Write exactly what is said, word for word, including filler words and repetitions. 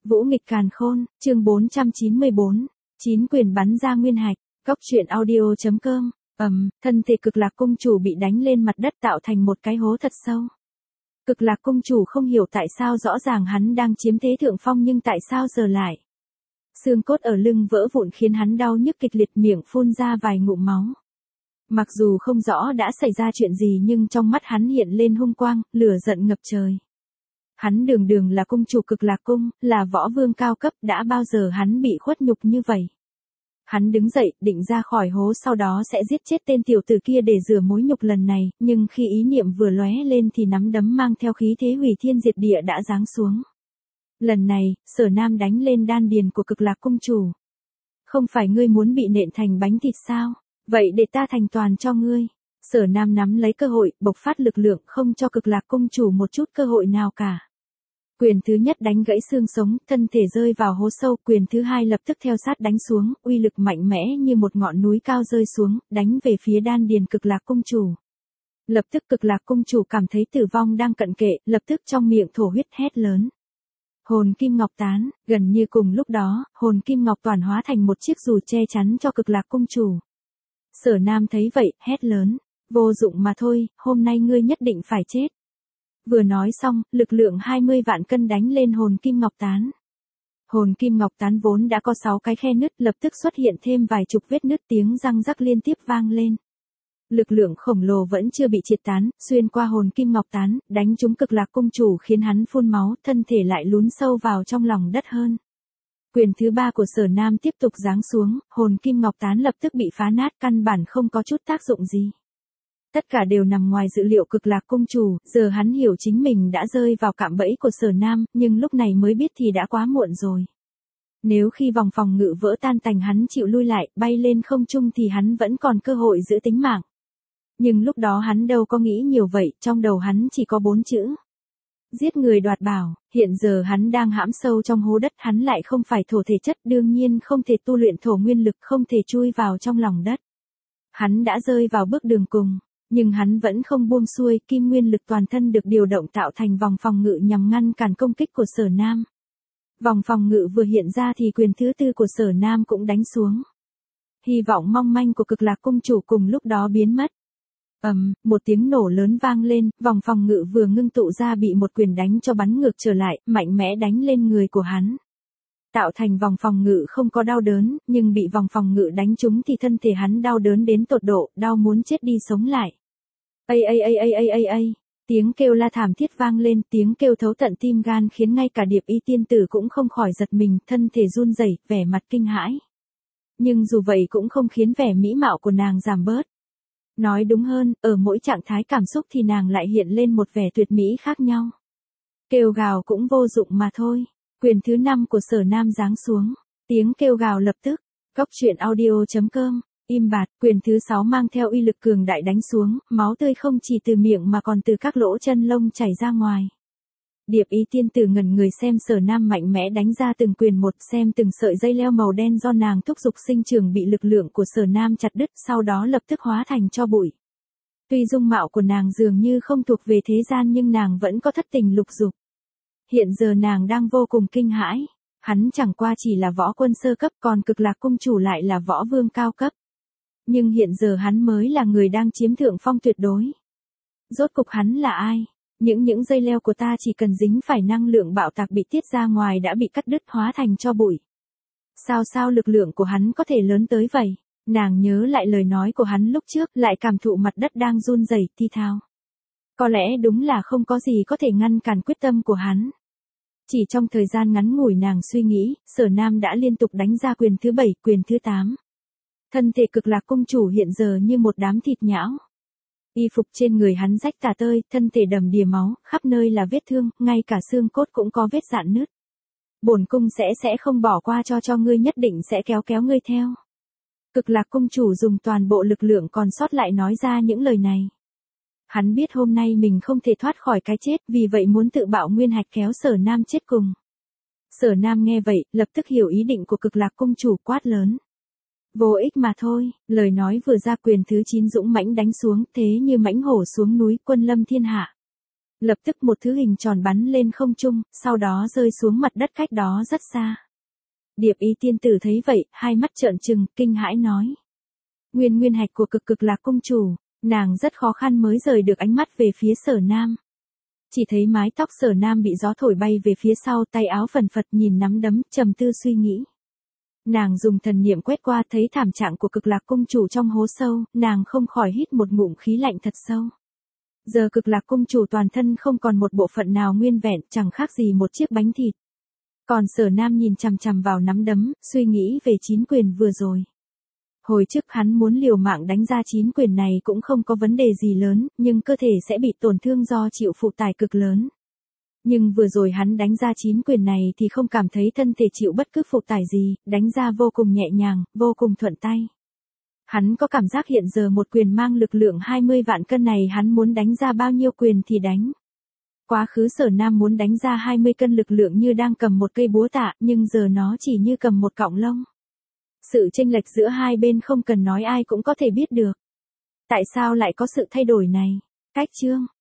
Vũ nghịch càn khôn, chương bốn trăm chín mươi bốn, chín quyền bắn ra nguyên hạch, góc truyện audio.com, ầm, thân thể Cực Lạc Cung Chủ bị đánh lên mặt đất tạo thành một cái hố thật sâu. Cực Lạc Cung Chủ không hiểu tại sao rõ ràng hắn đang chiếm thế thượng phong nhưng tại sao giờ lại. Xương cốt ở lưng vỡ vụn khiến hắn đau nhức kịch liệt, miệng phun ra vài ngụm máu. Mặc dù không rõ đã xảy ra chuyện gì nhưng trong mắt hắn hiện lên hung quang, lửa giận ngập trời. Hắn đường đường là cung chủ Cực Lạc Cung, là võ vương cao cấp, đã bao giờ hắn bị khuất nhục như vậy. Hắn đứng dậy, định ra khỏi hố, sau đó sẽ giết chết tên tiểu tử kia để rửa mối nhục lần này, nhưng khi ý niệm vừa lóe lên thì nắm đấm mang theo khí thế hủy thiên diệt địa đã giáng xuống. Lần này, Sở Nam đánh lên đan điền của Cực Lạc Cung chủ. Không phải ngươi muốn bị nện thành bánh thịt sao? Vậy để ta thành toàn cho ngươi. Sở Nam nắm lấy cơ hội, bộc phát lực lượng, không cho Cực Lạc Cung chủ một chút cơ hội nào cả. Quyền thứ nhất đánh gãy xương sống, thân thể rơi vào hố sâu, quyền thứ hai lập tức theo sát đánh xuống, uy lực mạnh mẽ như một ngọn núi cao rơi xuống, đánh về phía đan điền Cực Lạc Cung chủ. Lập tức Cực Lạc Cung chủ cảm thấy tử vong đang cận kề, lập tức trong miệng thổ huyết hét lớn. Hồn kim ngọc tán, gần như cùng lúc đó, hồn kim ngọc toàn hóa thành một chiếc dù che chắn cho Cực Lạc Cung chủ. Sở Nam thấy vậy, hét lớn, vô dụng mà thôi, hôm nay ngươi nhất định phải chết. Vừa nói xong, lực lượng hai mươi vạn cân đánh lên hồn kim ngọc tán. Hồn kim ngọc tán vốn đã có sáu cái khe nứt, lập tức xuất hiện thêm vài chục vết nứt, tiếng răng rắc liên tiếp vang lên. Lực lượng khổng lồ vẫn chưa bị triệt tán, xuyên qua hồn kim ngọc tán, đánh trúng Cực Lạc Cung chủ khiến hắn phun máu, thân thể lại lún sâu vào trong lòng đất hơn. Quyền thứ ba của Sở Nam tiếp tục giáng xuống, hồn kim ngọc tán lập tức bị phá nát, căn bản không có chút tác dụng gì. Tất cả đều nằm ngoài dự liệu Cực Lạc Cung chủ, giờ hắn hiểu chính mình đã rơi vào cạm bẫy của Sở Nam, nhưng lúc này mới biết thì đã quá muộn rồi. Nếu khi vòng phòng ngự vỡ tan tành hắn chịu lui lại, bay lên không trung thì hắn vẫn còn cơ hội giữ tính mạng. Nhưng lúc đó hắn đâu có nghĩ nhiều vậy, trong đầu hắn chỉ có bốn chữ. Giết người đoạt bảo, hiện giờ hắn đang hãm sâu trong hố đất, hắn lại không phải thổ thể chất, đương nhiên không thể tu luyện thổ nguyên lực, không thể chui vào trong lòng đất. Hắn đã rơi vào bước đường cùng, nhưng hắn vẫn không buông xuôi, kim nguyên lực toàn thân được điều động tạo thành vòng phòng ngự nhằm ngăn cản công kích của Sở Nam. Vòng phòng ngự vừa hiện ra thì quyền thứ tư của Sở Nam cũng đánh xuống. Hy vọng mong manh của Cực Lạc Cung chủ cùng lúc đó biến mất. Ầm, um, một tiếng nổ lớn vang lên, vòng phòng ngự vừa ngưng tụ ra bị một quyền đánh cho bắn ngược trở lại, mạnh mẽ đánh lên người của hắn. Tạo thành vòng phòng ngự không có đau đớn, nhưng bị vòng phòng ngự đánh trúng thì thân thể hắn đau đớn đến tột độ, đau muốn chết đi sống lại. Ây ây ây ây ây ây ây, tiếng kêu la thảm thiết vang lên, tiếng kêu thấu tận tim gan khiến ngay cả Điệp Y tiên tử cũng không khỏi giật mình, thân thể run rẩy, vẻ mặt kinh hãi. Nhưng dù vậy cũng không khiến vẻ mỹ mạo của nàng giảm bớt. Nói đúng hơn, ở mỗi trạng thái cảm xúc thì nàng lại hiện lên một vẻ tuyệt mỹ khác nhau. Kêu gào cũng vô dụng mà thôi. Quyền thứ năm của Sở Nam giáng xuống. Tiếng kêu gào lập tức. Góc truyện audio.com. Im bặt. Quyền thứ sáu mang theo uy lực cường đại đánh xuống. Máu tươi không chỉ từ miệng mà còn từ các lỗ chân lông chảy ra ngoài. Điệp Y tiên tử ngẩn người xem Sở Nam mạnh mẽ đánh ra từng quyền một, xem từng sợi dây leo màu đen do nàng thúc giục sinh trưởng bị lực lượng của Sở Nam chặt đứt, sau đó lập tức hóa thành tro bụi. Tuy dung mạo của nàng dường như không thuộc về thế gian nhưng nàng vẫn có thất tình lục dục. Hiện giờ nàng đang vô cùng kinh hãi. Hắn chẳng qua chỉ là võ quân sơ cấp, còn Cực Lạc Cung chủ lại là võ vương cao cấp. Nhưng hiện giờ hắn mới là người đang chiếm thượng phong tuyệt đối. Rốt cục hắn là ai? Những những dây leo của ta chỉ cần dính phải năng lượng bạo tạc bị tiết ra ngoài đã bị cắt đứt hóa thành tro bụi. Sao sao lực lượng của hắn có thể lớn tới vậy? Nàng nhớ lại lời nói của hắn lúc trước, lại cảm thụ mặt đất đang run rẩy, thi thao. Có lẽ đúng là không có gì có thể ngăn cản quyết tâm của hắn. Chỉ trong thời gian ngắn ngủi nàng suy nghĩ, Sở Nam đã liên tục đánh ra quyền thứ bảy, quyền thứ tám. Thân thể Cực Lạc Cung chủ hiện giờ như một đám thịt nhão. Y phục trên người hắn rách tả tơi, thân thể đầm đìa máu, khắp nơi là vết thương, ngay cả xương cốt cũng có vết rạn nứt. Bổn cung sẽ sẽ không bỏ qua cho cho ngươi, nhất định sẽ kéo kéo ngươi theo. Cực Lạc Cung chủ dùng toàn bộ lực lượng còn sót lại nói ra những lời này. Hắn biết hôm nay mình không thể thoát khỏi cái chết, vì vậy muốn tự bạo nguyên hạch kéo Sở Nam chết cùng. Sở Nam nghe vậy, lập tức hiểu ý định của Cực Lạc Cung chủ, quát lớn. Vô ích mà thôi, lời nói vừa ra quyền thứ chín dũng mãnh đánh xuống, thế như mãnh hổ xuống núi, quân lâm thiên hạ. Lập tức một thứ hình tròn bắn lên không trung, sau đó rơi xuống mặt đất cách đó rất xa. Điệp Y tiên tử thấy vậy, hai mắt trợn trừng, kinh hãi nói. Nguyên nguyên hạch của cực cực lạc cung chủ, nàng rất khó khăn mới rời được ánh mắt về phía Sở Nam. Chỉ thấy mái tóc Sở Nam bị gió thổi bay về phía sau, tay áo phần phật nhìn nắm đấm, trầm tư suy nghĩ. Nàng dùng thần niệm quét qua thấy thảm trạng của cực lạc cung chủ trong hố sâu, nàng không khỏi hít một ngụm khí lạnh thật sâu. Giờ cực lạc cung chủ toàn thân không còn một bộ phận nào nguyên vẹn, chẳng khác gì một chiếc bánh thịt. Còn Sở Nam nhìn chằm chằm vào nắm đấm, suy nghĩ về chín quyền vừa rồi. Hồi trước hắn muốn liều mạng đánh ra chín quyền này cũng không có vấn đề gì lớn, nhưng cơ thể sẽ bị tổn thương do chịu phụ tải cực lớn. Nhưng vừa rồi hắn đánh ra chín quyền này thì không cảm thấy thân thể chịu bất cứ phụ tải gì, đánh ra vô cùng nhẹ nhàng, vô cùng thuận tay. Hắn có cảm giác hiện giờ một quyền mang lực lượng hai mươi vạn cân này hắn muốn đánh ra bao nhiêu quyền thì đánh. Quá khứ Sở Nam muốn đánh ra hai mươi cân lực lượng như đang cầm một cây búa tạ, nhưng giờ nó chỉ như cầm một cọng lông. Sự chênh lệch giữa hai bên không cần nói ai cũng có thể biết được. Tại sao lại có sự thay đổi này? Cách chương